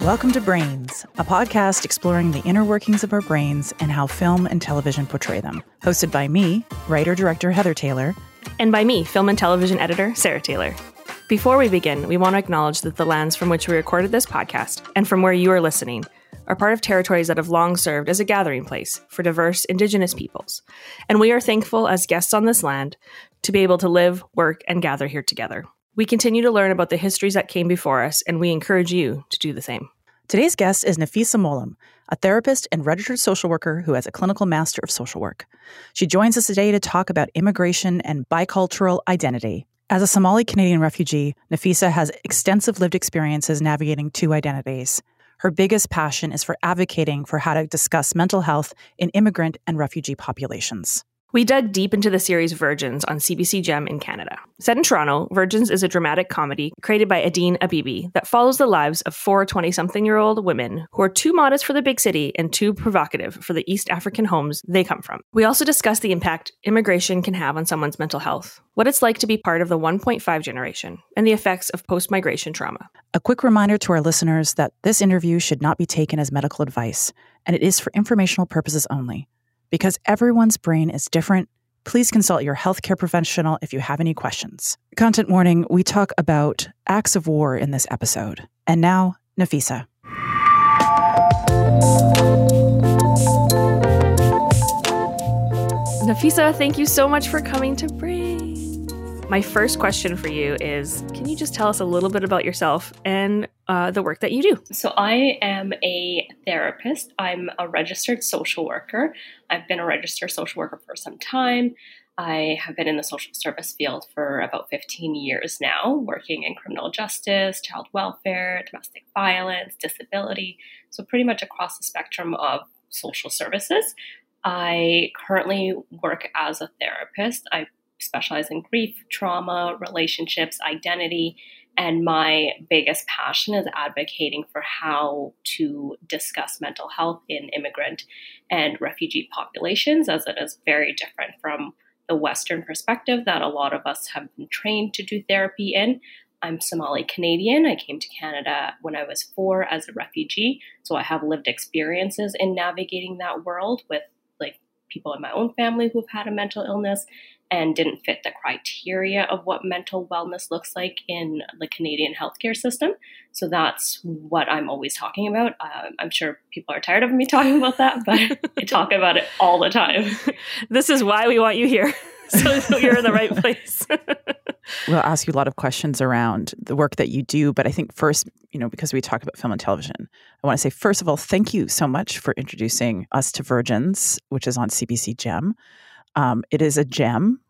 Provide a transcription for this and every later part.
Welcome to Brains, a podcast exploring the inner workings of our brains and how film and television portray them. Hosted by me, writer-director Heather Taylor. And by me, film and television editor Sarah Taylor. Before we begin, we want to acknowledge that the lands from which we recorded this podcast and from where you are listening are part of territories that have long served as a gathering place for diverse Indigenous peoples. And we are thankful as guests on this land to be able to live, work, and gather here together. We continue to learn about the histories that came before us, and we encourage you to do the same. Today's guest is Nafisa Molam, a therapist and registered social worker who has a clinical master of social work. She joins us today to talk about immigration and bicultural identity. As a Somali-Canadian refugee, Nafisa has extensive lived experiences navigating two identities. Her biggest passion is for advocating for how to discuss mental health in immigrant and refugee populations. We dug deep into the series Virgins on CBC Gem in Canada. Set in Toronto, Virgins is a dramatic comedy created by Adine Abibi that follows the lives of four 20-something-year-old women who are too modest for the big city and too provocative for the East African homes they come from. We also discuss the impact immigration can have on someone's mental health, what it's like to be part of the 1.5 generation, and the effects of post-migration trauma. A quick reminder to our listeners that this interview should not be taken as medical advice, and it is for informational purposes only. Because everyone's brain is different, please consult your healthcare professional if you have any questions. Content warning, we talk about acts of war in this episode. And now, Nafisa. Nafisa, thank you so much for coming to Brains. My first question for you is, can you just tell us a little bit about yourself and the work that you do? So I am a therapist. I'm a registered social worker. I've been a registered social worker for some time. I have been in the social service field for about 15 years now, working in criminal justice, child welfare, domestic violence, disability. So pretty much across the spectrum of social services. I currently work as a therapist. I specialize in grief, trauma, relationships, identity, and my biggest passion is advocating for how to discuss mental health in immigrant and refugee populations, as it is very different from the Western perspective that a lot of us have been trained to do therapy in. I'm Somali Canadian. I came to Canada when I was 4 as a refugee, so I have lived experiences in navigating that world with people in my own family who've had a mental illness and didn't fit the criteria of what mental wellness looks like in the Canadian healthcare system. So that's what I'm always talking about. I'm sure people are tired of me talking about that, but I talk about it all the time. This is why we want you here. So you're in the right place. We'll ask you a lot of questions around the work that you do, but I think first, because we talk about film and television, I want to say, first of all, thank you so much for introducing us to Virgins, which is on CBC Gem. It is a gem.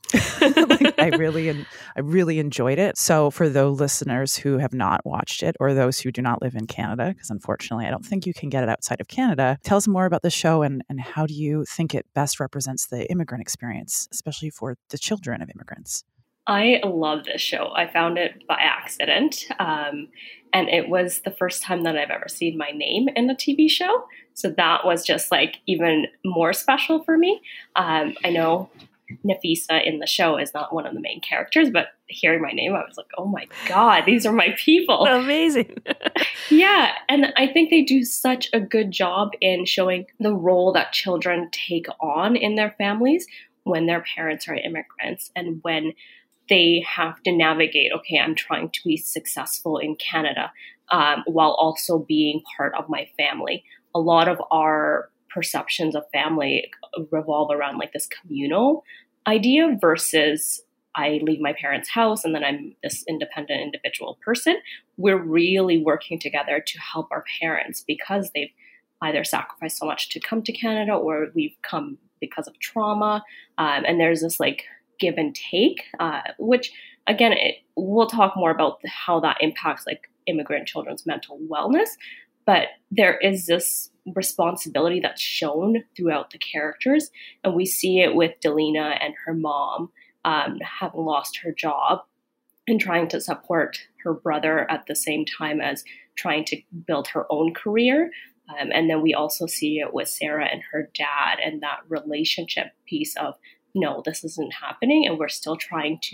I really enjoyed it. So for those listeners who have not watched it or those who do not live in Canada, because unfortunately I don't think you can get it outside of Canada, tell us more about the show and how do you think it best represents the immigrant experience, especially for the children of immigrants? I love this show. I found it by accident. And it was the first time that I've ever seen my name in a TV show. So that was just even more special for me. I know Nafisa in the show is not one of the main characters, but hearing my name, I was like, oh my God, these are my people. Amazing. Yeah. And I think they do such a good job in showing the role that children take on in their families when their parents are immigrants and when they have to navigate, okay, I'm trying to be successful in Canada while also being part of my family. A lot of our perceptions of family revolve around this communal idea versus I leave my parents' house and then I'm this independent individual person. We're really working together to help our parents because they've either sacrificed so much to come to Canada or we've come because of trauma. And there's this give and take, which again, we'll talk more about how that impacts immigrant children's mental wellness. But there is this responsibility that's shown throughout the characters. And we see it with Delina and her mom having lost her job and trying to support her brother at the same time as trying to build her own career. And then we also see it with Sarah and her dad and that relationship piece of, no, this isn't happening. And we're still trying to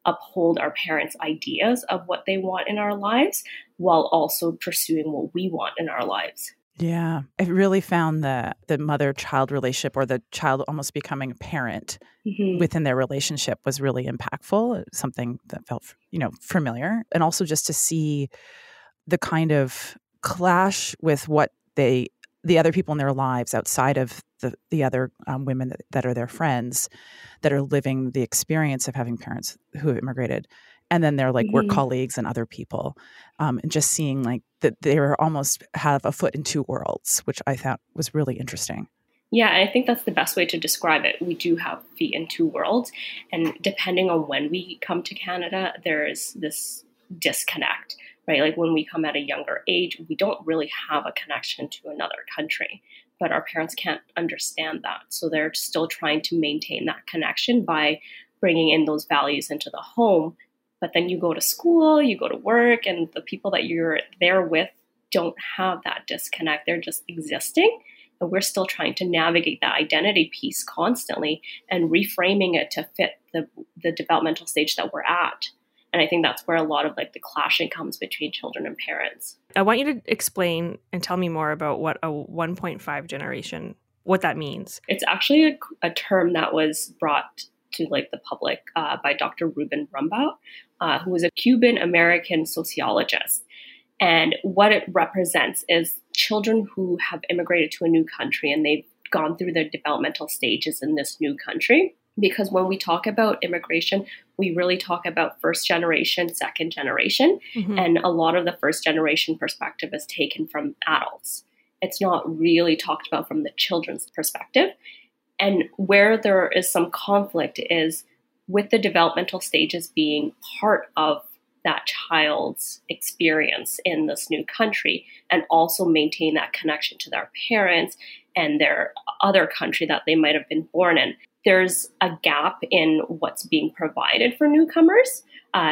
uphold our parents' ideas of what they want in our lives while also pursuing what we want in our lives. Yeah, I really found the mother-child relationship, or the child almost becoming a parent within their relationship, was really impactful. Something that felt, familiar, and also just to see the kind of clash with what the other people in their lives outside of the other women that are their friends, that are living the experience of having parents who have immigrated. And then they're like work colleagues and other people, and just seeing like that they almost have a foot in two worlds, which I thought was really interesting. Yeah, I think that's the best way to describe it. We do have feet in two worlds. And depending on when we come to Canada, there's this disconnect, right? Like when we come at a younger age, we don't really have a connection to another country. But our parents can't understand that. So they're still trying to maintain that connection by bringing in those values into the home. But then you go to school, you go to work, and the people that you're there with don't have that disconnect. They're just existing. And we're still trying to navigate that identity piece constantly and reframing it to fit the developmental stage that we're at. And I think that's where a lot of like the clashing comes between children and parents. I want you to explain and tell me more about what a 1.5 generation, what that means. It's actually a term that was brought to like the public by Dr. Ruben Rumbaugh, who was a Cuban-American sociologist. And what it represents is children who have immigrated to a new country and they've gone through their developmental stages in this new country. Because when we talk about immigration, we really talk about first generation, second generation. And a lot of the first generation perspective is taken from adults. It's not really talked about from the children's perspective. And where there is some conflict is with the developmental stages being part of that child's experience in this new country, and also maintain that connection to their parents and their other country that they might have been born in. There's a gap in what's being provided for newcomers.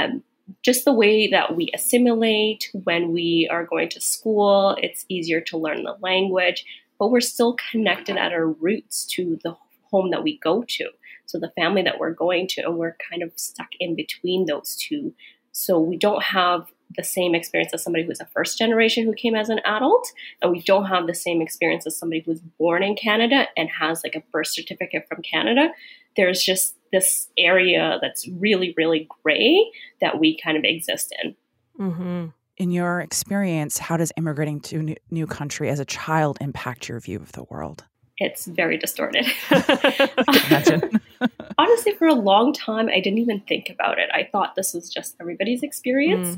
Just the way that we assimilate when we are going to school, it's easier to learn the language, but we're still connected at our roots to the home that we go to. So the family that we're going to, and we're kind of stuck in between those two. So we don't have the same experience as somebody who's a first generation who came as an adult, and we don't have the same experience as somebody who's born in Canada and has like a birth certificate from Canada. There's just this area that's really, really gray that we kind of exist in. In your experience, how does immigrating to a new country as a child impact your view of the world? It's very distorted. Imagine. Honestly, for a long time, I didn't even think about it. I thought this was just everybody's experience.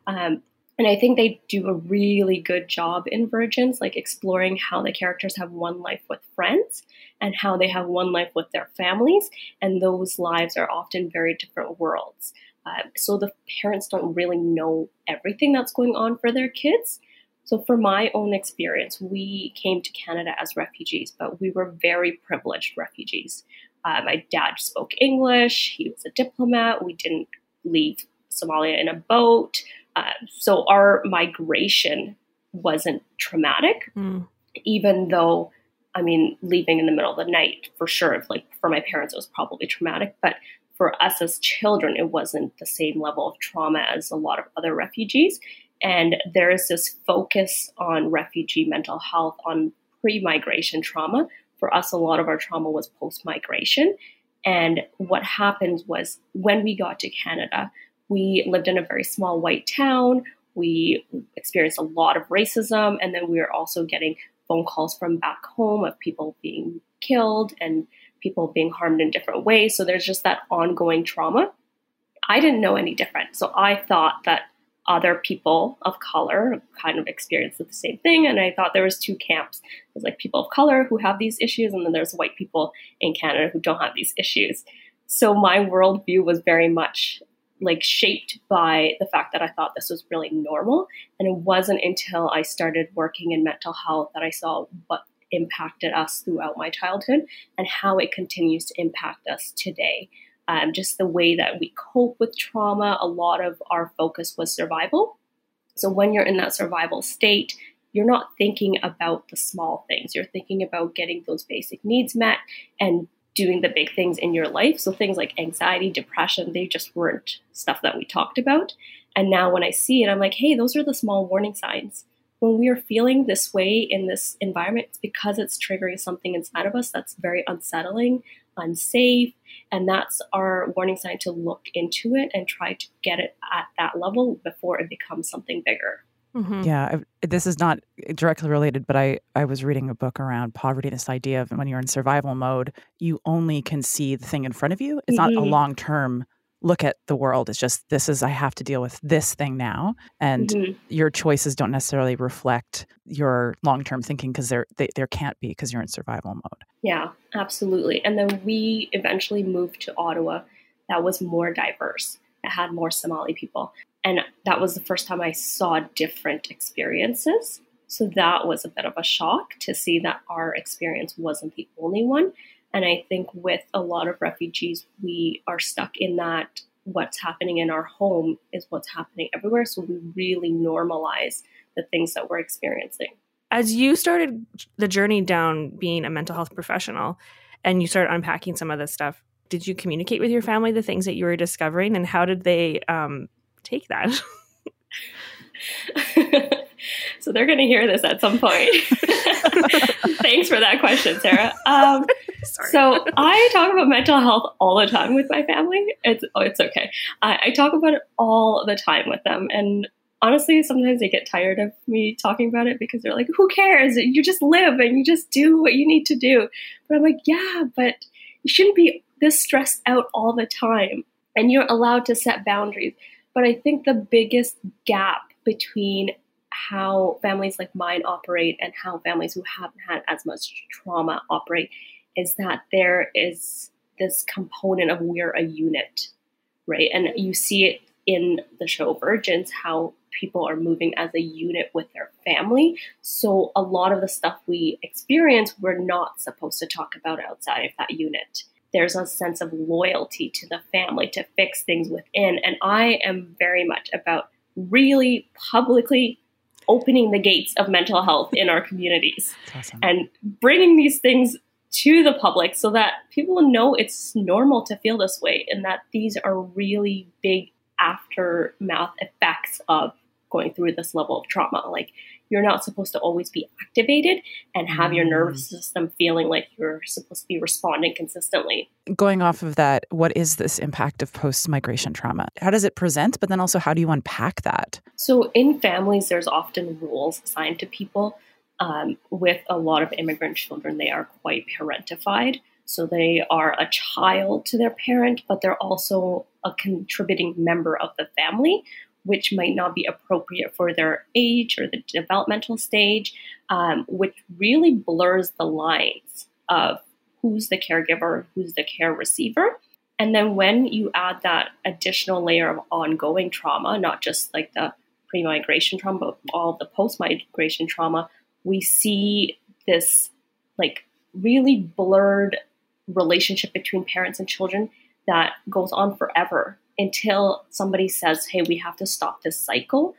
And I think they do a really good job in Virgins, like exploring how the characters have one life with friends and how they have one life with their families. And those lives are often very different worlds. So the parents don't really know everything that's going on for their kids. So for my own experience, we came to Canada as refugees, but we were very privileged refugees. My dad spoke English. He was a diplomat. We didn't leave Somalia in a boat. So our migration wasn't traumatic, even though, I mean, leaving in the middle of the night, for sure, like for my parents, it was probably traumatic. But for us as children, it wasn't the same level of trauma as a lot of other refugees. And there is this focus on refugee mental health, on pre-migration trauma. For us, a lot of our trauma was post-migration. And what happened was when we got to Canada, we lived in a very small white town. We experienced a lot of racism. And then we were also getting phone calls from back home of people being killed and people being harmed in different ways. So there's just that ongoing trauma. I didn't know any different. So I thought that other people of color kind of experienced the same thing. And I thought there was two camps. There's like people of color who have these issues, and then there's white people in Canada who don't have these issues. So my worldview was very much like shaped by the fact that I thought this was really normal. And it wasn't until I started working in mental health that I saw what impacted us throughout my childhood and how it continues to impact us today. Just the way that we cope with trauma, a lot of our focus was survival. So when you're in that survival state, you're not thinking about the small things. You're thinking about getting those basic needs met and doing the big things in your life. So things like anxiety, depression, they just weren't stuff that we talked about. And now when I see it, I'm like, hey, those are the small warning signs. When we are feeling this way in this environment, it's because it's triggering something inside of us that's very unsettling, unsafe. And that's our warning sign to look into it and try to get it at that level before it becomes something bigger. Mm-hmm. Yeah, this is not directly related, but I was reading a book around poverty, this idea of when you're in survival mode, you only can see the thing in front of you. It's not a long-term look at the world. It's just, I have to deal with this thing now. And your choices don't necessarily reflect your long-term thinking because there can't be, because you're in survival mode. Yeah, absolutely. And then we eventually moved to Ottawa that was more diverse. It had more Somali people. And that was the first time I saw different experiences. So that was a bit of a shock to see that our experience wasn't the only one. And I think with a lot of refugees, we are stuck in that what's happening in our home is what's happening everywhere. So we really normalize the things that we're experiencing. As you started the journey down being a mental health professional and you started unpacking some of this stuff, did you communicate with your family the things that you were discovering, and how did they take that? So they're going to hear this at some point. Thanks for that question, Sarah. So I talk about mental health all the time with my family. It's okay. I talk about it all the time with them. And honestly, sometimes they get tired of me talking about it because they're like, who cares? You just live and you just do what you need to do. But I'm like, yeah, but you shouldn't be this stressed out all the time. And you're allowed to set boundaries. But I think the biggest gap between how families like mine operate and how families who haven't had as much trauma operate is that there is this component of we're a unit, right? And you see it in the show Virgins, how people are moving as a unit with their family. So a lot of the stuff we experience, we're not supposed to talk about outside of that unit. There's a sense of loyalty to the family to fix things within. And I am very much about really publicly opening the gates of mental health in our communities. Awesome. And bringing these things to the public so that people know it's normal to feel this way and that these are really big aftermath effects of going through this level of trauma. Like, you're not supposed to always be activated and have your nervous system feeling like you're supposed to be responding consistently. Going off of that, what is this impact of post-migration trauma? How does it present? But then also, how do you unpack that? So in families, there's often rules assigned to people. With a lot of immigrant children, they are quite parentified. So they are a child to their parent, but they're also a contributing member of the family, which might not be appropriate for their age or the developmental stage, which really blurs the lines of who's the caregiver, who's the care receiver. And then when you add that additional layer of ongoing trauma, not just like the pre-migration trauma, but all the post-migration trauma, we see this like really blurred relationship between parents and children that goes on forever until somebody says, hey, we have to stop this cycle.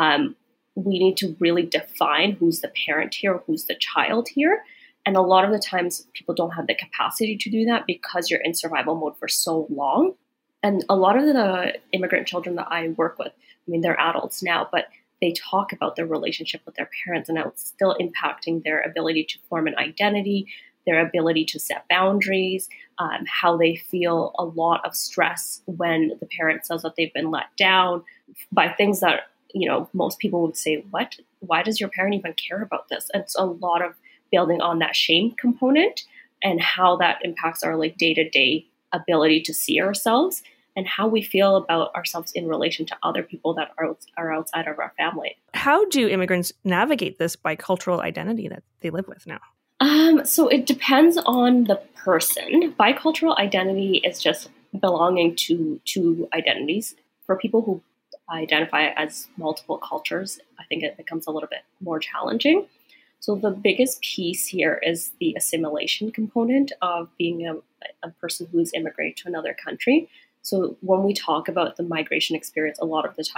We need to really define who's the parent here, who's the child here. And a lot of the times people don't have the capacity to do that because you're in survival mode for so long. And a lot of the immigrant children that I work with, I mean, they're adults now, but they talk about their relationship with their parents and how it's still impacting their ability to form an identity, their ability to set boundaries, how they feel a lot of stress when the parent says that they've been let down by things that, you know, most people would say, what? Why does your parent even care about this? And it's a lot of building on that shame component and how that impacts our like day-to-day ability to see ourselves and how we feel about ourselves in relation to other people that are outside of our family. How do immigrants navigate this bicultural identity that they live with now? So it depends on the person. Bicultural identity is just belonging to two identities. For people who identify as multiple cultures, I think it becomes a little bit more challenging. So the biggest piece here is the assimilation component of being a person who is immigrated to another country. So when we talk about the migration experience, a lot of the time,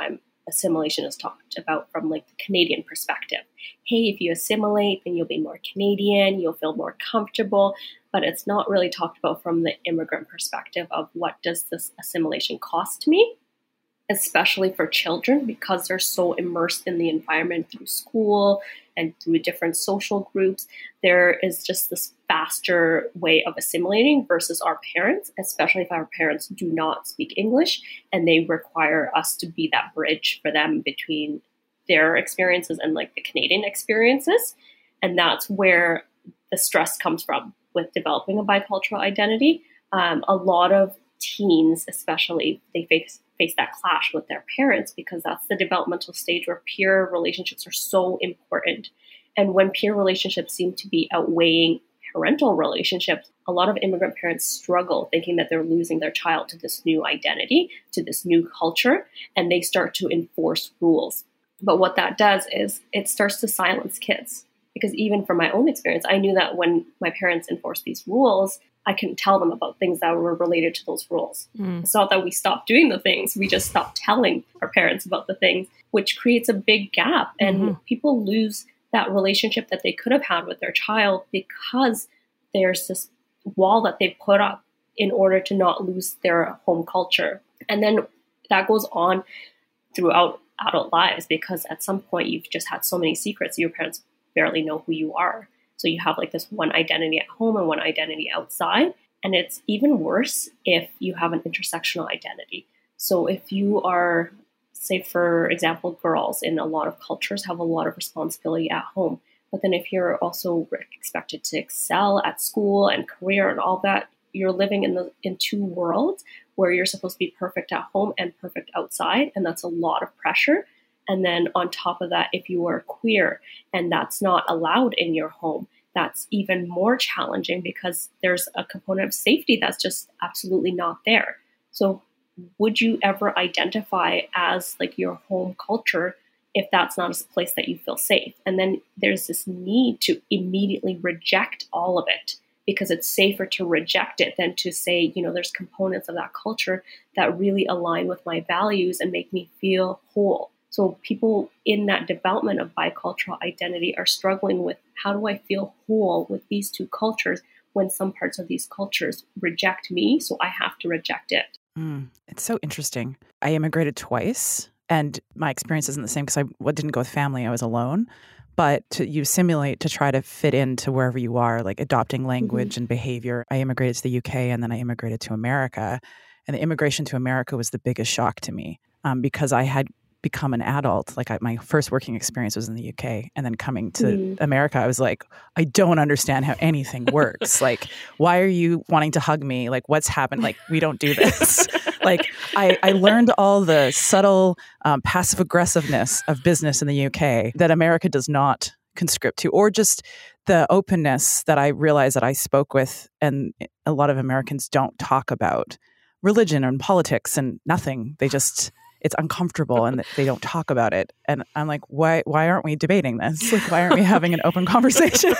assimilation is talked about from like the Canadian perspective. Hey, if you assimilate, then you'll be more Canadian, you'll feel more comfortable. But it's not really talked about from the immigrant perspective of what does this assimilation cost me, especially for children, because they're so immersed in the environment through school and through different social groups. There is just this faster way of assimilating versus our parents, especially if our parents do not speak English and they require us to be that bridge for them between their experiences and like the Canadian experiences. And that's where the stress comes from with developing a bicultural identity. A lot of teens, especially, they face that clash with their parents because that's the developmental stage where peer relationships are so important. And when peer relationships seem to be outweighing parental relationships, a lot of immigrant parents struggle thinking that they're losing their child to this new identity, to this new culture, and they start to enforce rules. But what that does is it starts to silence kids. Because even from my own experience, I knew that when my parents enforced these rules, I couldn't tell them about things that were related to those rules. It's not that we stopped doing the things, we just stopped telling our parents about the things, which creates a big gap. And people lose that relationship that they could have had with their child because there's this wall that they put up in order to not lose their home culture. And then that goes on throughout adult lives because at some point you've just had so many secrets, your parents barely know who you are. So you have like this one identity at home and one identity outside. And it's even worse if you have an intersectional identity. So if you are, say, for example, girls in a lot of cultures have a lot of responsibility at home. But then if you're also expected to excel at school and career and all that, you're living in two worlds where you're supposed to be perfect at home and perfect outside. And that's a lot of pressure. And then on top of that, if you are queer and that's not allowed in your home, that's even more challenging because there's a component of safety that's just absolutely not there. So would you ever identify as like your home culture if that's not a place that you feel safe? And then there's this need to immediately reject all of it because it's safer to reject it than to say, you know, there's components of that culture that really align with my values and make me feel whole. So people in that development of bicultural identity are struggling with how do I feel whole with these two cultures when some parts of these cultures reject me, so I have to reject it. It's so interesting. I immigrated twice, and my experience isn't the same because I didn't go with family. I was alone. But you assimilate to try to fit into wherever you are, like adopting language and behavior. I immigrated to the UK, and then I immigrated to America. And the immigration to America was the biggest shock to me because I had become an adult. Like my first working experience was in the UK, and then coming to America, I was like, I don't understand how anything works. Like, why are you wanting to hug me? Like, what's happened? Like, we don't do this. Like, I learned all the subtle passive aggressiveness of business in the UK that America does not conscript to, or just the openness that I realized that I spoke with, and a lot of Americans don't talk about religion and politics and nothing. They just it's uncomfortable and they don't talk about it. And I'm like, why aren't we debating this? Like, why aren't we having an open conversation?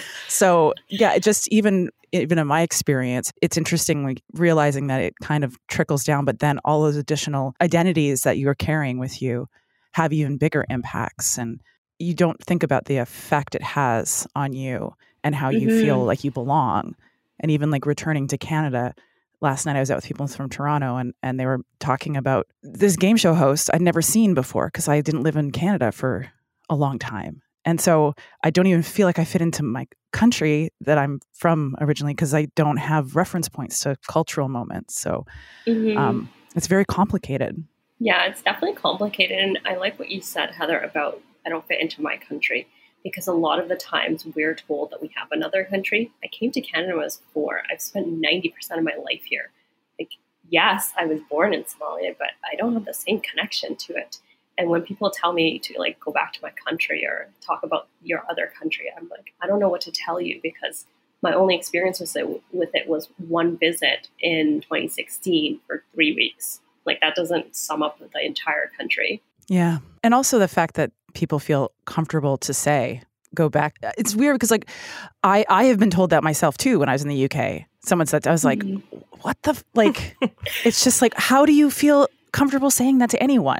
So yeah, it just even in my experience, it's interesting like realizing that it kind of trickles down, but then all those additional identities that you're carrying with you have even bigger impacts. And you don't think about the effect it has on you and how you feel like you belong. And even like returning to Canada, last night I was out with people from Toronto and they were talking about this game show host I'd never seen before because I didn't live in Canada for a long time. And so I don't even feel like I fit into my country that I'm from originally because I don't have reference points to cultural moments. So it's very complicated. Yeah, it's definitely complicated. And I like what you said, Heather, about I don't fit into my country. Because a lot of the times we're told that we have another country. I came to Canada when I was 4. I've spent 90% of my life here. Like, yes, I was born in Somalia, but I don't have the same connection to it. And when people tell me to like go back to my country or talk about your other country, I'm like, I don't know what to tell you because my only experience with it was one visit in 2016 for 3 weeks. Like that doesn't sum up the entire country. Yeah. And also the fact that people feel comfortable to say, go back. It's weird because like I have been told that myself too when I was in the UK. Someone said, I was like, what the, like, it's just like, how do you feel comfortable saying that to anyone?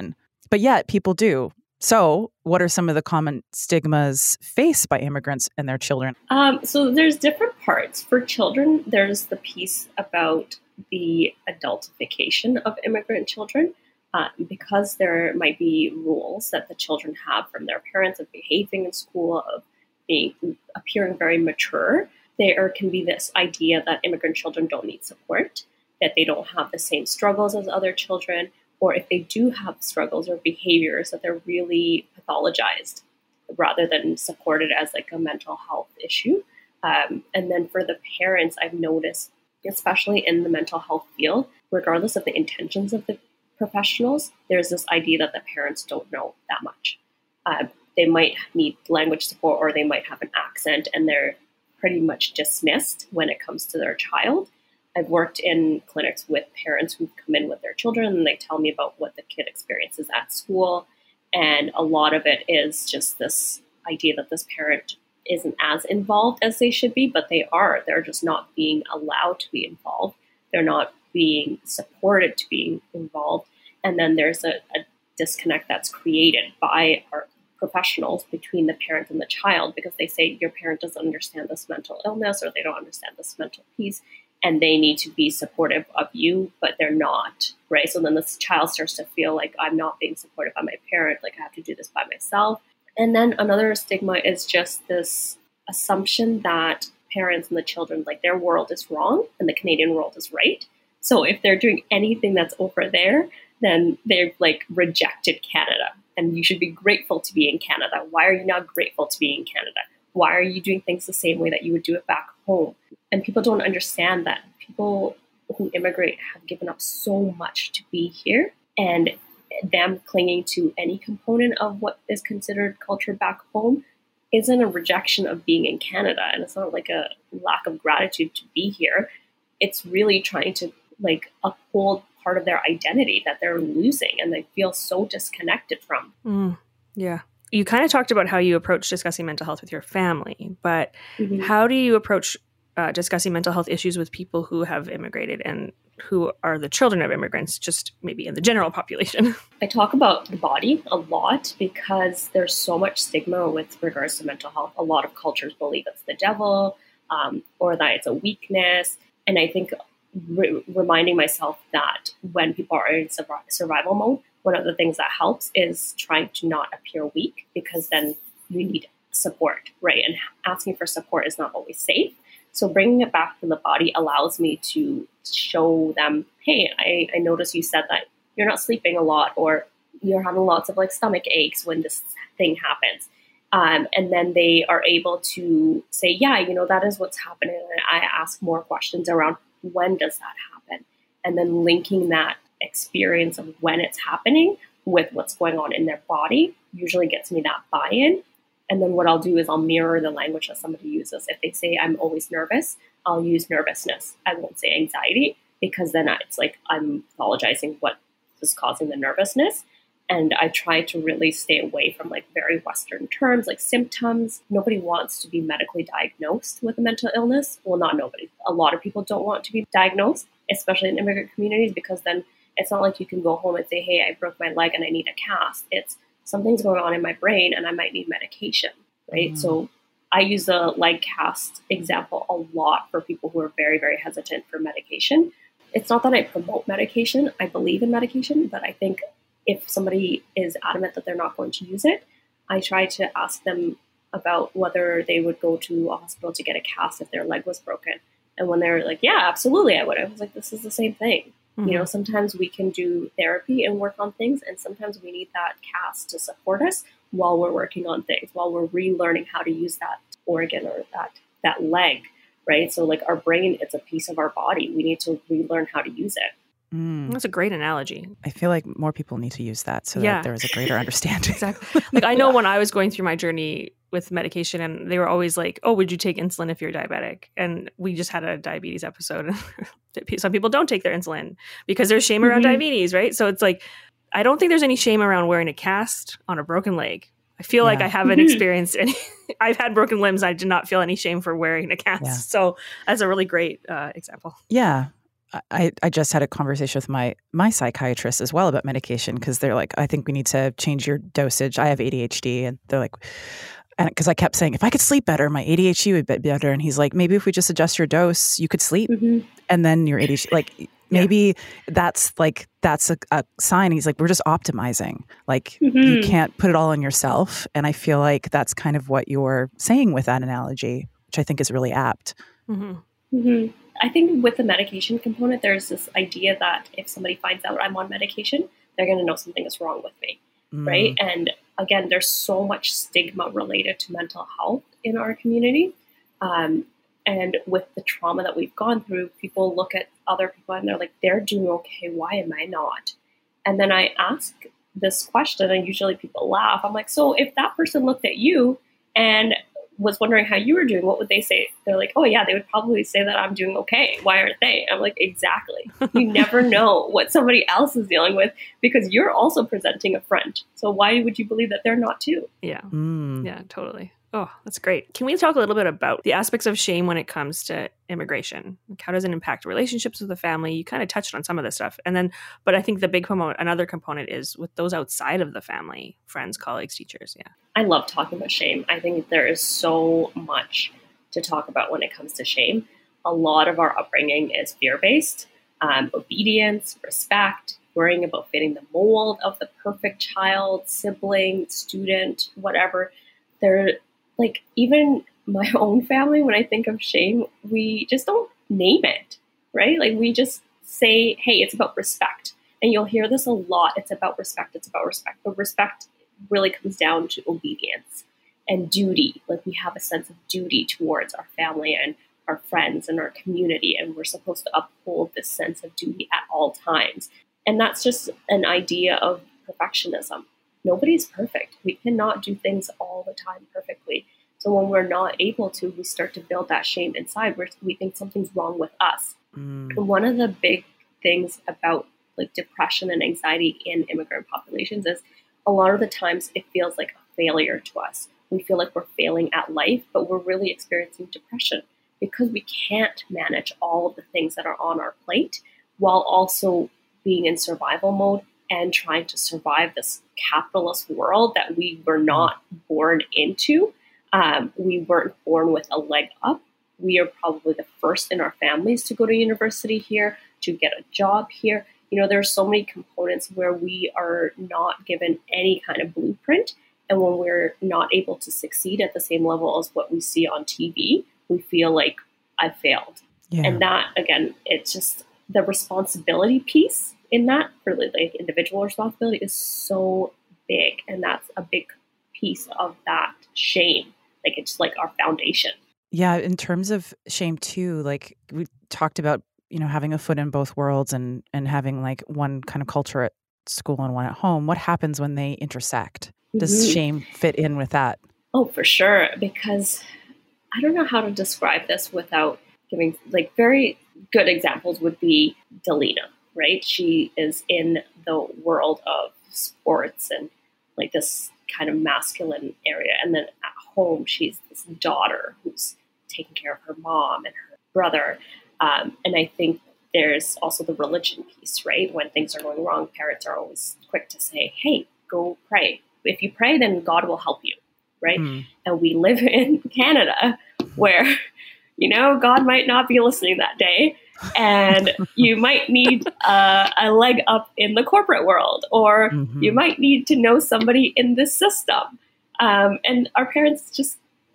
But yet people do. So what are some of the common stigmas faced by immigrants and their children? So there's different parts. For children, there's the piece about the adultification of immigrant children. Because there might be rules that the children have from their parents of behaving in school, of appearing very mature, there can be this idea that immigrant children don't need support, that they don't have the same struggles as other children, or if they do have struggles or behaviors, that they're really pathologized rather than supported as like a mental health issue. And then for the parents, I've noticed, especially in the mental health field, regardless of the intentions of the professionals, there's this idea that the parents don't know that much. They might need language support, or they might have an accent, and they're pretty much dismissed when it comes to their child. I've worked in clinics with parents who've come in with their children, and they tell me about what the kid experiences at school. And a lot of it is just this idea that this parent isn't as involved as they should be, but they are. They're just not being allowed to be involved. They're not being supported to being involved. And then there's a disconnect that's created by our professionals between the parent and the child, because they say your parent doesn't understand this mental illness, or they don't understand this mental piece, and they need to be supportive of you, but they're not, right? So then this child starts to feel like, I'm not being supported by my parent, like I have to do this by myself. And then another stigma is just this assumption that parents and the children, like their world is wrong and the Canadian world is right. So if they're doing anything that's over there, then they've like rejected Canada, and you should be grateful to be in Canada. Why are you not grateful to be in Canada? Why are you doing things the same way that you would do it back home? And people don't understand that people who immigrate have given up so much to be here, and them clinging to any component of what is considered culture back home isn't a rejection of being in Canada. And it's not like a lack of gratitude to be here. It's really trying to like uphold part of their identity that they're losing and they feel so disconnected from. Yeah. You kind of talked about how you approach discussing mental health with your family, but how do you approach discussing mental health issues with people who have immigrated and who are the children of immigrants, just maybe in the general population? I talk about the body a lot because there's so much stigma with regards to mental health. A lot of cultures believe it's the devil, or that it's a weakness. And I think reminding myself that when people are in survival mode, one of the things that helps is trying to not appear weak, because then you need support, right? And asking for support is not always safe. So bringing it back to the body allows me to show them, hey, I noticed you said that you're not sleeping a lot, or you're having lots of like stomach aches when this thing happens. And then they are able to say, yeah, that is what's happening. And I ask more questions around, when does that happen? And then linking that experience of when it's happening with what's going on in their body usually gets me that buy-in. And then what I'll do is I'll mirror the language that somebody uses. If they say I'm always nervous, I'll use nervousness. I won't say anxiety, because then it's like I'm pathologizing what is causing the nervousness. And I try to really stay away from like very Western terms like symptoms. Nobody wants to be medically diagnosed with a mental illness. Well, not nobody. A lot of people don't want to be diagnosed, especially in immigrant communities, because then it's not like you can go home and say, hey, I broke my leg and I need a cast. It's something's going on in my brain and I might need medication, right? So I use the leg cast example a lot for people who are very, very hesitant for medication. It's not that I promote medication. I believe in medication, but I think if somebody is adamant that they're not going to use it, I try to ask them about whether they would go to a hospital to get a cast if their leg was broken. And when they're like, yeah, absolutely, I would. I was like, this is the same thing. Sometimes we can do therapy and work on things, and sometimes we need that cast to support us while we're working on things, while we're relearning how to use that organ or that leg, right? So like our brain, it's a piece of our body. We need to relearn how to use it. That's a great analogy. I feel like more people need to use that so that there is a greater understanding. Exactly. Like I know when I was going through my journey with medication, and they were always like, oh, would you take insulin if you're diabetic? And we just had a diabetes episode. Some people don't take their insulin because there's shame around diabetes, right? So it's like, I don't think there's any shame around wearing a cast on a broken leg. I feel like I haven't experienced any. I've had broken limbs. I did not feel any shame for wearing a cast. So that's a really great example. Yeah. I just had a conversation with my psychiatrist as well about medication, because they're like, I think we need to change your dosage. I have ADHD, and they're like, and because I kept saying, if I could sleep better, my ADHD would be better. And he's like, maybe if we just adjust your dose, you could sleep, and then your ADHD, like maybe that's a sign. He's like, we're just optimizing. Like you can't put it all on yourself. And I feel like that's kind of what you're saying with that analogy, which I think is really apt. I think with the medication component, there's this idea that if somebody finds out I'm on medication, they're going to know something is wrong with me, right? And again, there's so much stigma related to mental health in our community. And with the trauma that we've gone through, people look at other people and they're like, they're doing okay. Why am I not? And then I ask this question, and usually people laugh. I'm like, so if that person looked at you and was wondering how you were doing, what would they say? They're like, oh yeah, they would probably say that I'm doing okay. Why aren't they? I'm like, exactly. You never know what somebody else is dealing with, because you're also presenting a front. So why would you believe that they're not too? Yeah. Yeah, totally. Oh, that's great. Can we talk a little bit about the aspects of shame when it comes to immigration? Like, how does it impact relationships with the family? You kind of touched on some of this stuff. And then, but I think the big another component is with those outside of the family, friends, colleagues, teachers. Yeah. I love talking about shame. I think there is so much to talk about when it comes to shame. A lot of our upbringing is fear-based, obedience, respect, worrying about fitting the mold of the perfect child, sibling, student, whatever. They're like, even my own family, when I think of shame, we just don't name it, right? Like we just say, hey, it's about respect. And you'll hear this a lot. It's about respect. It's about respect. But respect really comes down to obedience and duty. Like we have a sense of duty towards our family and our friends and our community. And we're supposed to uphold this sense of duty at all times. And that's just an idea of perfectionism. Nobody's perfect. We cannot do things all the time perfectly. So when we're not able to, we start to build that shame inside where we think something's wrong with us. And one of the big things about like depression and anxiety in immigrant populations is a lot of the times it feels like a failure to us. We feel like we're failing at life, but we're really experiencing depression because we can't manage all of the things that are on our plate while also being in survival mode and trying to survive this capitalist world that we were not born into. We weren't born with a leg up. We are probably the first in our families to go to university here, to get a job here. You know, there are so many components where we are not given any kind of blueprint. And when we're not able to succeed at the same level as what we see on TV, we feel like I failed. Yeah. And that, again, it's just the responsibility piece in that, for like individual responsibility, is so big. And that's a big piece of that shame. Like it's like our foundation. Yeah. In terms of shame too, like we talked about, you know, having a foot in both worlds and having like one kind of culture at school and one at home. What happens when they intersect? Does shame fit in with that? Oh, for sure. Because I don't know how to describe this without giving like very good examples would be Delina, right? She is in the world of sports and like this kind of masculine area. And then at home, she's this daughter who's taking care of her mom and her brother. And I think there's also the religion piece, right? When things are going wrong, parents are always quick to say, hey, go pray. If you pray, then God will help you, right? And we live in Canada where, you know, God might not be listening that day. And you might need a leg up in the corporate world, or you might need to know somebody in this system. And our parents just,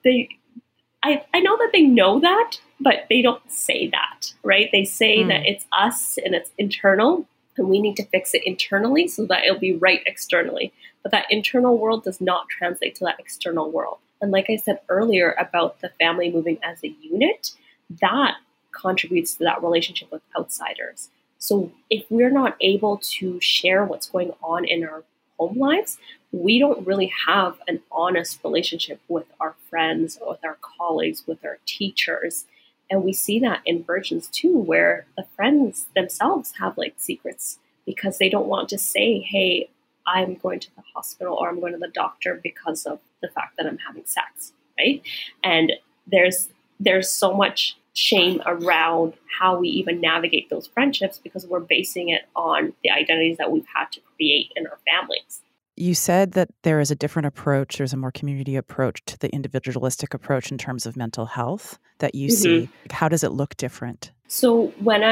I know that they know that, but they don't say that, right? They say that it's us and it's internal, and we need to fix it internally so that it'll be right externally. But that internal world does not translate to that external world. And like I said earlier about the family moving as a unit, that contributes to that relationship with outsiders. So if we're not able to share what's going on in our home lives, we don't really have an honest relationship with our friends, with our colleagues, with our teachers. And we see that in Virgins too, where the friends themselves have like secrets because they don't want to say, hey, I'm going to the hospital or I'm going to the doctor because of the fact that I'm having sex, right? And there's so much shame around how we even navigate those friendships because we're basing it on the identities that we've had to create in our families. You said that there is a different approach, there's a more community approach to the individualistic approach in terms of mental health that you see. How does it look different? So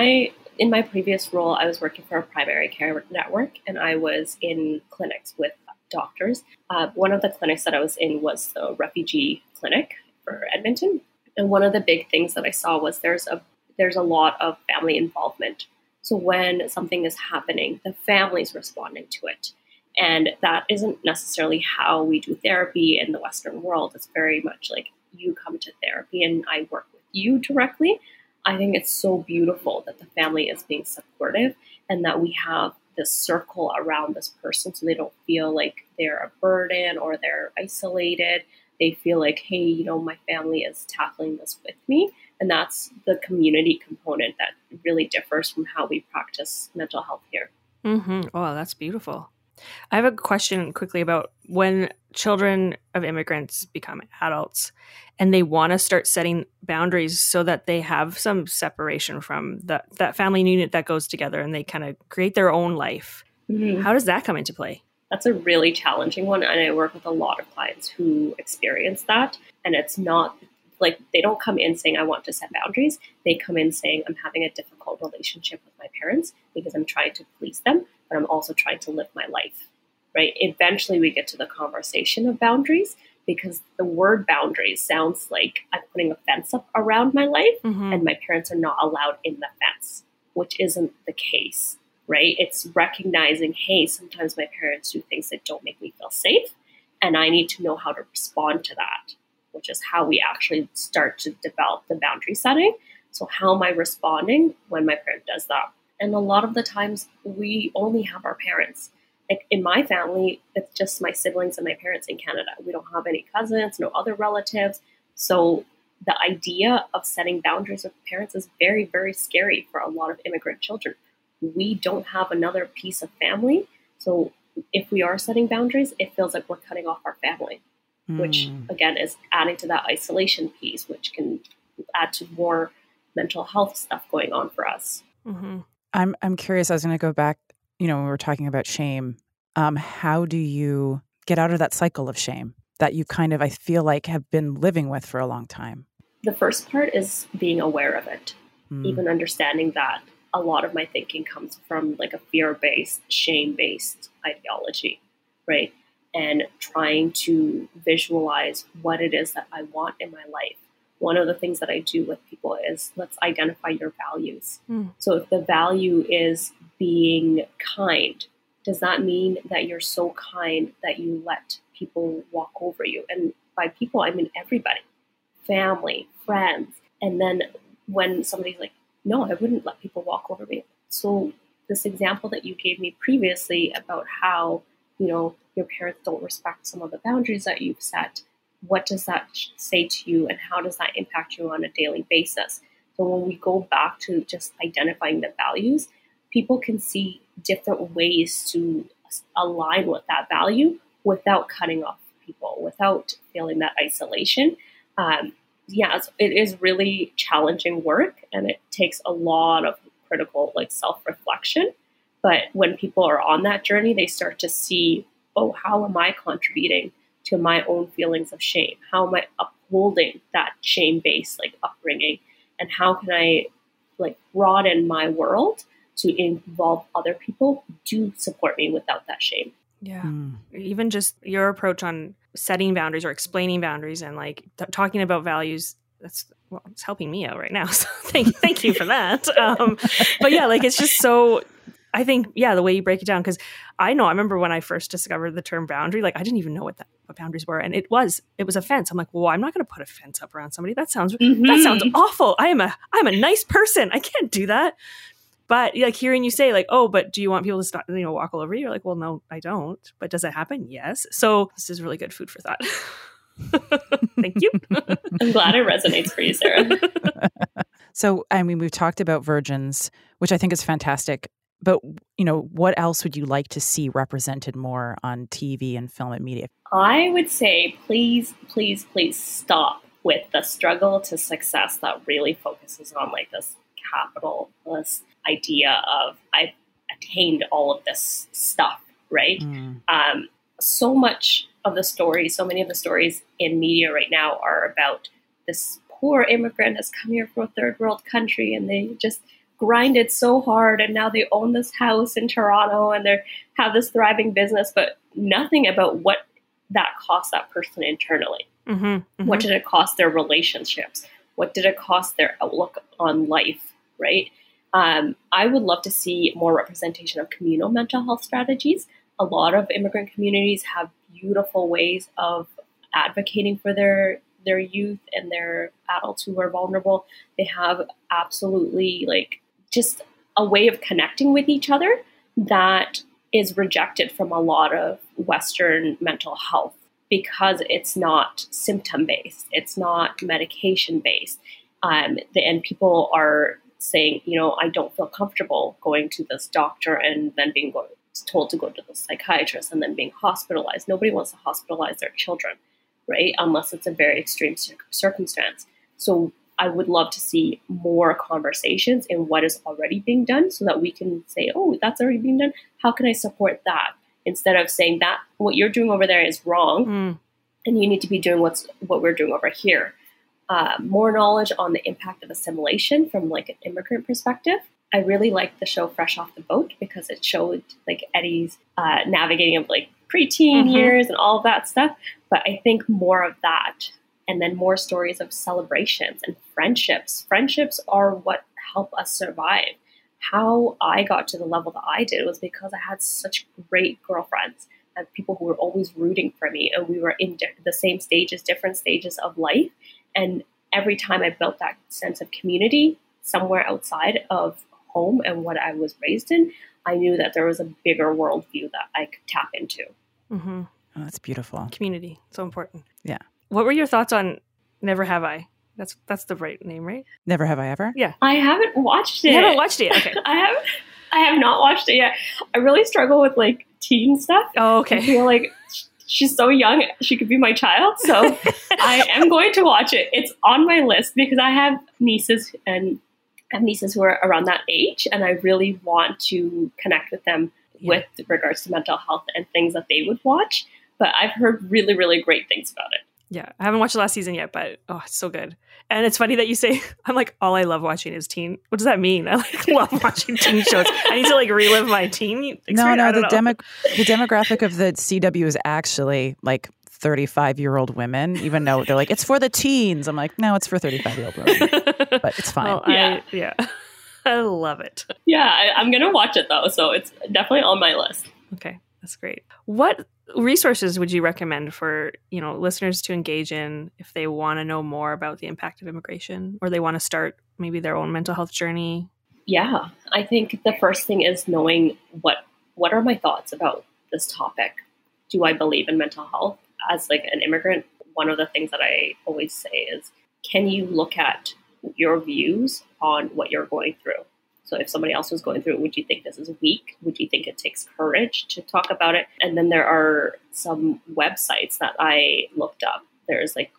in my previous role, I was working for a primary care network, and I was in clinics with doctors. One of the clinics that I was in was the refugee clinic for Edmonton. And one of the big things that I saw was there's a lot of family involvement. So when something is happening, the family's responding to it. And that isn't necessarily how we do therapy in the Western world. It's very much like you come to therapy and I work with you directly. I think it's so beautiful that the family is being supportive and that we have this circle around this person so they don't feel like they're a burden or they're isolated. They feel like, hey, my family is tackling this with me. And that's the community component that really differs from how we practice mental health here. Mm-hmm. Oh, that's beautiful. I have a question quickly about when children of immigrants become adults and they want to start setting boundaries so that they have some separation from that family unit that goes together and they kind of create their own life. Mm-hmm. How does that come into play? That's a really challenging one. And I work with a lot of clients who experience that. And it's not like they don't come in saying, I want to set boundaries. They come in saying, I'm having a difficult relationship with my parents because I'm trying to please them, but I'm also trying to live my life, right? Eventually we get to the conversation of boundaries because the word boundaries sounds like I'm putting a fence up around my life and my parents are not allowed in the fence, which isn't the case, right? It's recognizing, hey, sometimes my parents do things that don't make me feel safe and I need to know how to respond to that, which is how we actually start to develop the boundary setting. So how am I responding when my parent does that? And a lot of the times we only have our parents. Like in my family, it's just my siblings and my parents in Canada. We don't have any cousins, no other relatives. So the idea of setting boundaries with parents is very, very scary for a lot of immigrant children. We don't have another piece of family. So if we are setting boundaries, it feels like we're cutting off our family, which again is adding to that isolation piece, which can add to more mental health stuff going on for us. Mm-hmm. I'm curious. I was going to go back, when we were talking about shame. How do you get out of that cycle of shame that you kind of, I feel like, have been living with for a long time? The first part is being aware of it, even understanding that a lot of my thinking comes from like a fear-based, shame-based ideology, right? And trying to visualize what it is that I want in my life. One of the things that I do with people is let's identify your values. So if the value is being kind, does that mean that you're so kind that you let people walk over you? And by people, I mean everybody, family, friends. And then when somebody's like, no, I wouldn't let people walk over me. So this example that you gave me previously about how, your parents don't respect some of the boundaries that you've set, what does that say to you and how does that impact you on a daily basis? So when we go back to just identifying the values, people can see different ways to align with that value without cutting off people, without feeling that isolation. It is really challenging work and it takes a lot of critical self-reflection. But when people are on that journey, they start to see, oh, how am I contributing to my own feelings of shame? How am I upholding that shame-based upbringing? And how can I broaden my world to involve other people who do support me without that shame? Yeah. Even just your approach on setting boundaries or explaining boundaries and talking about values, it's helping me out right now. So thank you for that. But yeah, it's just so, I think, the way you break it down, because I remember when I first discovered the term boundary, I didn't even know what boundaries were. And it was a fence. I'm like, well, I'm not going to put a fence up around somebody. That sounds awful. I'm a nice person. I can't do that. But hearing you say oh, but do you want people to stop, walk all over you? You're like, well, no, I don't. But does that happen? Yes. So this is really good food for thought. Thank you. I'm glad it resonates for you, Sarah. So, we've talked about Virgins, which I think is fantastic. But, what else would you like to see represented more on TV and film and media? I would say, please, please, please stop with the struggle to success that really focuses on like this capitalist idea of I've attained all of this stuff, right? So much of the stories, so many of the stories in media right now are about this poor immigrant has come here from a third world country and they just grinded so hard and now they own this house in Toronto and they have this thriving business, but nothing about what that cost that person internally. What did it cost their relationships? What did it cost their outlook on life, right? I would love to see more representation of communal mental health strategies. A lot of immigrant communities have beautiful ways of advocating for their youth and their adults who are vulnerable. They have absolutely like just a way of connecting with each other that is rejected from a lot of Western mental health because it's not symptom-based, it's not medication-based. And people are saying, you know, I don't feel comfortable going to this doctor and then being told to go to the psychiatrist and then being hospitalized. Nobody wants to hospitalize their children, right? Unless it's a very extreme circumstance. So I would love to see more conversations in what is already being done so that we can say, oh, that's already being done. How can I support that? Instead of saying that what you're doing over there is wrong and you need to be doing what we're doing over here. More knowledge on the impact of assimilation from like an immigrant perspective. I really liked the show Fresh Off the Boat because it showed like Eddie's navigating of like preteen years and all of that stuff. But I think more of that and then more stories of celebrations and friendships. Friendships are what help us survive. How I got to the level that I did was because I had such great girlfriends and people who were always rooting for me. And we were in the same stages, different stages of life. And every time I built that sense of community somewhere outside of home and what I was raised in, I knew that there was a bigger worldview that I could tap into. Oh, that's beautiful. Community, so important. Yeah. What were your thoughts on Never Have I? That's the right name, right? Never Have I Ever? Yeah. I haven't watched it. You haven't watched it yet? Okay. I have not watched it yet. I really struggle with like teen stuff. Oh, okay. I feel like she's so young, she could be my child. So I am going to watch it. It's on my list because I have nieces who are around that age, and I really want to connect with them with regards to mental health and things that they would watch. But I've heard really, really great things about it. Yeah, I haven't watched the last season yet, but oh, it's so good. And it's funny that you say, I'm like, all I love watching is teen. What does that mean? I like love watching teen shows. I need to like relive my teen experience. The demographic of the CW is actually like 35-year-old women, even though they're like, it's for the teens. I'm like, no, it's for 35-year-old women. But it's fine. Well, I love it. Yeah, I'm going to watch it though. So it's definitely on my list. Okay, that's great. What resources would you recommend for, listeners to engage in if they want to know more about the impact of immigration or they want to start maybe their own mental health journey? Yeah, I think the first thing is knowing what are my thoughts about this topic. Do I believe in mental health? As like an immigrant, one of the things that I always say is, can you look at your views on what you're going through? So if somebody else was going through it, would you think this is weak? Would you think it takes courage to talk about it? And then there are some websites that I looked up. There's like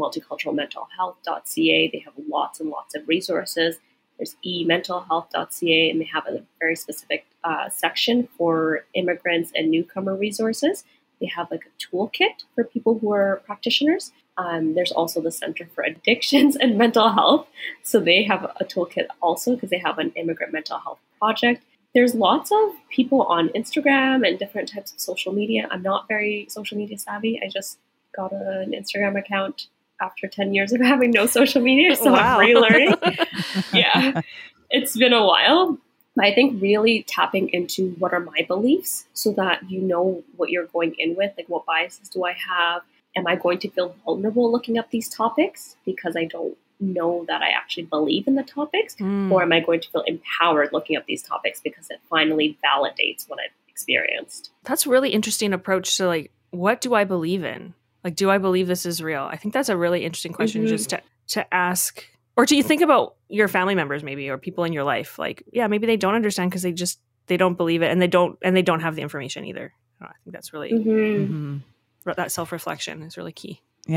multiculturalmentalhealth.ca. They have lots and lots of resources. There's ementalhealth.ca, and they have a very specific section for immigrants and newcomer resources. They have like a toolkit for people who are practitioners. There's also the Center for Addictions and Mental Health. So they have a toolkit also because they have an immigrant mental health project. There's lots of people on Instagram and different types of social media. I'm not very social media savvy. I just got an Instagram account after 10 years of having no social media. So wow. I'm relearning. Yeah, it's been a while. I think really tapping into what are my beliefs so that you know what you're going in with, like what biases do I have? Am I going to feel vulnerable looking up these topics because I don't know that I actually believe in the topics? Or am I going to feel empowered looking up these topics because it finally validates what I've experienced? That's a really interesting approach to like, what do I believe in? Like, do I believe this is real? I think that's a really interesting question just to ask. Or do you think about your family members maybe or people in your life? Like, yeah, maybe they don't understand because they don't believe it and they don't have the information either. I think that's really that self-reflection is really key. Yeah.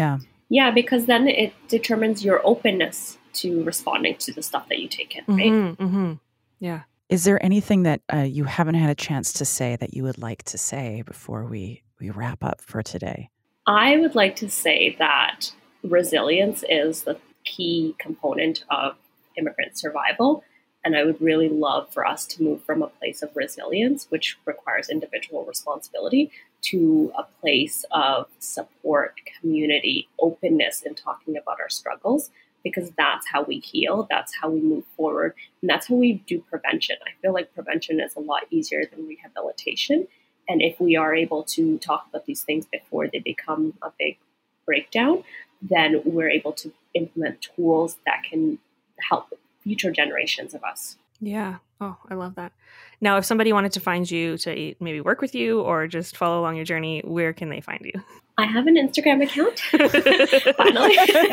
Yeah, because then it determines your openness to responding to the stuff that you take in, right? Mm-hmm, mm-hmm. Yeah. Is there anything that you haven't had a chance to say that you would like to say before we wrap up for today? I would like to say that resilience is the key component of immigrant survival. And I would really love for us to move from a place of resilience, which requires individual responsibility, to a place of support, community, openness in talking about our struggles, because that's how we heal, that's how we move forward, and that's how we do prevention. I feel like prevention is a lot easier than rehabilitation. And if we are able to talk about these things before they become a big breakdown, then we're able to implement tools that can help future generations of us. Yeah. Oh, I love that. Now, if somebody wanted to find you to maybe work with you or just follow along your journey, where can they find you? I have an Instagram account, finally.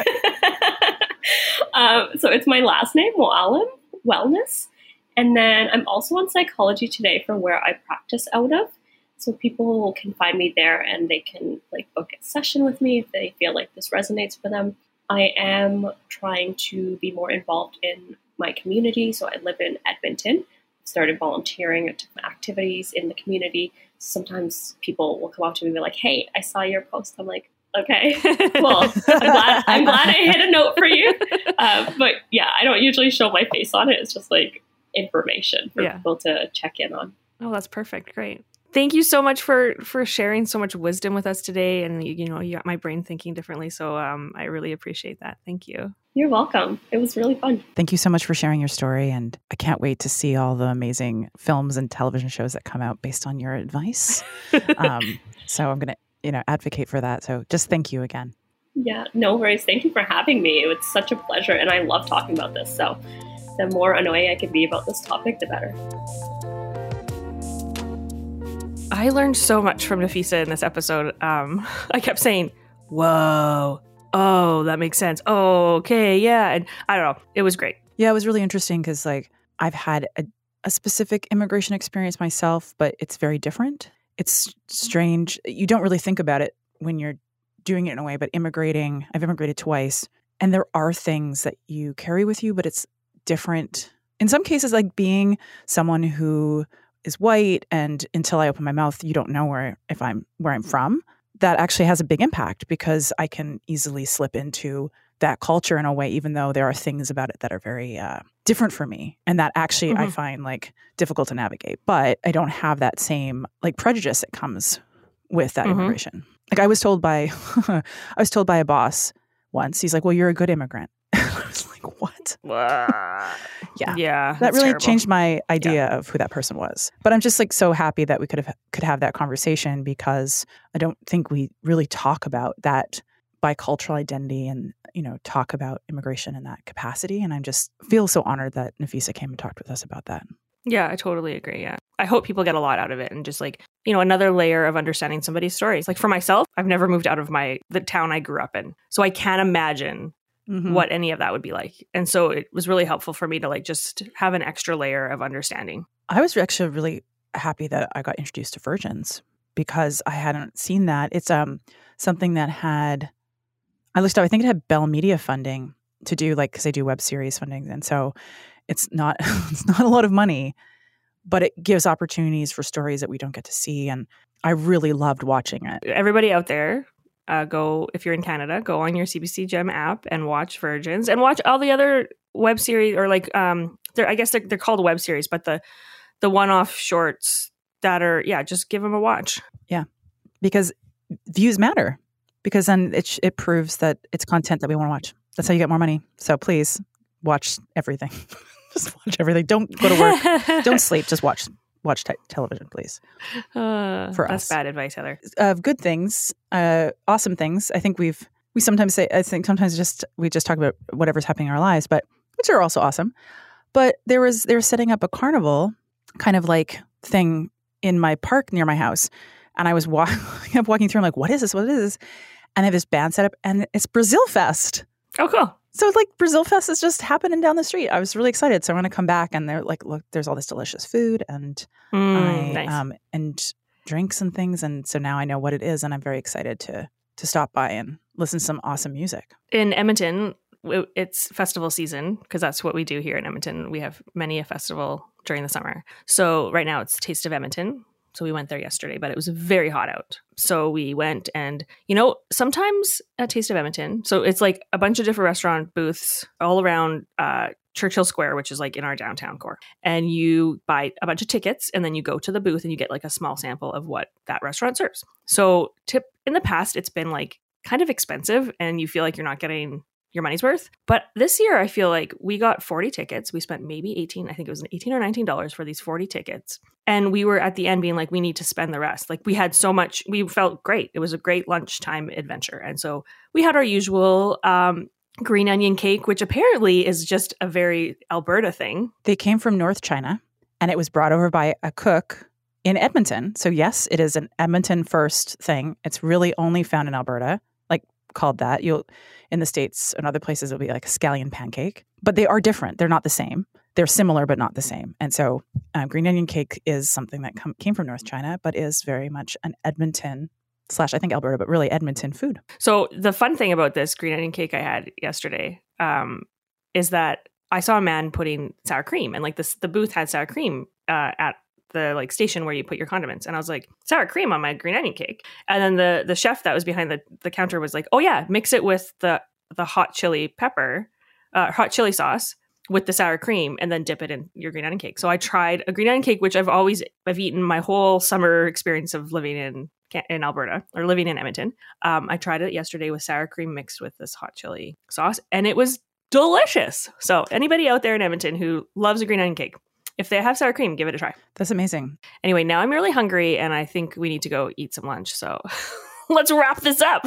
So it's my last name, Muallim Wellness. And then I'm also on Psychology Today for where I practice out of. So people can find me there and they can book a session with me if they feel like this resonates for them. I am trying to be more involved in my community. So I live in Edmonton. Started volunteering at different activities in the community. Sometimes people will come up to me and be like, "Hey, I saw your post." I'm like, "Okay, well, I'm glad I hit a note for you." But yeah, I don't usually show my face on it. It's just information for people to check in on. Oh, that's perfect. Great. Thank you so much for sharing so much wisdom with us today. And, you got my brain thinking differently. So I really appreciate that. Thank you. You're welcome. It was really fun. Thank you so much for sharing your story. And I can't wait to see all the amazing films and television shows that come out based on your advice. So I'm going to, advocate for that. So just thank you again. Yeah, no worries. Thank you for having me. It was such a pleasure. And I love talking about this. So the more annoying I can be about this topic, the better. I learned so much from Nafisa in this episode. I kept saying, whoa, oh, that makes sense. Oh, okay, yeah. And I don't know. It was great. Yeah, it was really interesting because I've had a specific immigration experience myself, but it's very different. It's strange. You don't really think about it when you're doing it in a way, but I've immigrated twice. And there are things that you carry with you, but it's different. In some cases, like being someone who is white, and until I open my mouth, you don't know where I'm from. That actually has a big impact because I can easily slip into that culture in a way, even though there are things about it that are very different for me, and that actually I find difficult to navigate. But I don't have that same prejudice that comes with that immigration. I was told by a boss once. He's like, "Well, you're a good immigrant." I was like, "What?" Yeah. That really changed my idea of who that person was. But I'm just so happy that we could have that conversation, because I don't think we really talk about that bicultural identity and talk about immigration in that capacity. And I just feel so honored that Nafisa came and talked with us about that. Yeah, I totally agree. Yeah. I hope people get a lot out of it, and just another layer of understanding somebody's stories. For myself, I've never moved out of the town I grew up in. So I can't imagine what any of that would be like. And so it was really helpful for me to just have an extra layer of understanding. I was actually really happy that I got introduced to Virgins, because I hadn't seen that. It's something that I looked up, I think it had Bell Media funding to do, because they do web series funding. And so it's not a lot of money, but it gives opportunities for stories that we don't get to see. And I really loved watching it. Everybody out there, go, if you're in Canada, go on your CBC Gem app and watch Virgins, and watch all the other web series, or I guess they're called web series, but the one-off shorts that are, just give them a watch. Yeah, because views matter, because then it proves that it's content that we want to watch. That's how you get more money. So please watch everything. Just watch everything. Don't go to work. Don't sleep. Just watch television, please. For us. That's bad advice, Heather. Good things, awesome things. I think we sometimes say, we just talk about whatever's happening in our lives, but which are also awesome. But they were setting up a carnival kind of thing in my park near my house. And I was kept walking through. I'm like, what is this? What is this? And they have this band set up, and it's Brazil Fest. Oh, cool. So Brazil Fest is just happening down the street. I was really excited. So I'm going to come back, and they're like, look, there's all this delicious food and nice. And drinks and things. And so now I know what it is, and I'm very excited to stop by and listen to some awesome music. In Edmonton, it's festival season because that's what we do here in Edmonton. We have many a festival during the summer. So right now it's Taste of Edmonton. So we went there yesterday, but it was very hot out. So we went and, sometimes at Taste of Edmonton, so it's like a bunch of different restaurant booths all around Churchill Square, which is like in our downtown core. And you buy a bunch of tickets and then you go to the booth and you get like a small sample of what that restaurant serves. So in the past, it's been like kind of expensive and you feel like you're not getting your money's worth. But this year, I feel like we got 40 tickets. We spent maybe $18 or $19 for these 40 tickets. And we were at the end being like, we need to spend the rest. Like we had so much, we felt great. It was a great lunchtime adventure. And so we had our usual green onion cake, which apparently is just a very Alberta thing. They came from North China and it was brought over by a cook in Edmonton. So yes, it is an Edmonton first thing. It's really only found in Alberta, like called that. In the States and other places, it'll be like a scallion pancake. But they are different. They're not the same. They're similar, but not the same. And so green onion cake is something that came from North China, but is very much an Edmonton / I think Alberta, but really Edmonton food. So the fun thing about this green onion cake I had yesterday is that I saw a man putting sour cream, and like the booth had sour cream at the like station where you put your condiments. And I was like, sour cream on my green onion cake. And then the chef that was behind the counter was like, oh yeah, mix it with the hot chili sauce with the sour cream and then dip it in your green onion cake. So I tried a green onion cake, which I've eaten my whole summer experience of living in Alberta or living in Edmonton. I tried it yesterday with sour cream mixed with this hot chili sauce and it was delicious. So anybody out there in Edmonton who loves a green onion cake, if they have sour cream, give it a try. That's amazing. Anyway, now I'm really hungry and I think we need to go eat some lunch. So let's wrap this up.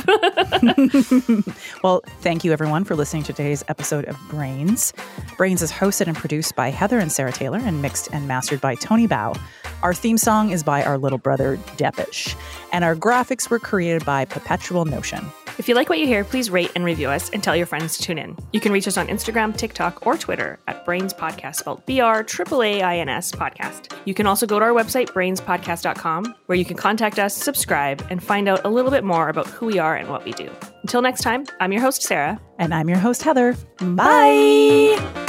Well, thank you everyone for listening to today's episode of Brains. Brains is hosted and produced by Heather and Sarah Taylor and mixed and mastered by Tony Bao. Our theme song is by our little brother, Depeche. And our graphics were created by Perpetual Notion. If you like what you hear, please rate and review us and tell your friends to tune in. You can reach us on Instagram, TikTok, or Twitter at Brains Podcast, spelled BRAAINS Podcast. You can also go to our website, brainspodcast.com, where you can contact us, subscribe, and find out a little bit more about who we are and what we do. Until next time, I'm your host, Sarah. And I'm your host, Heather. Bye!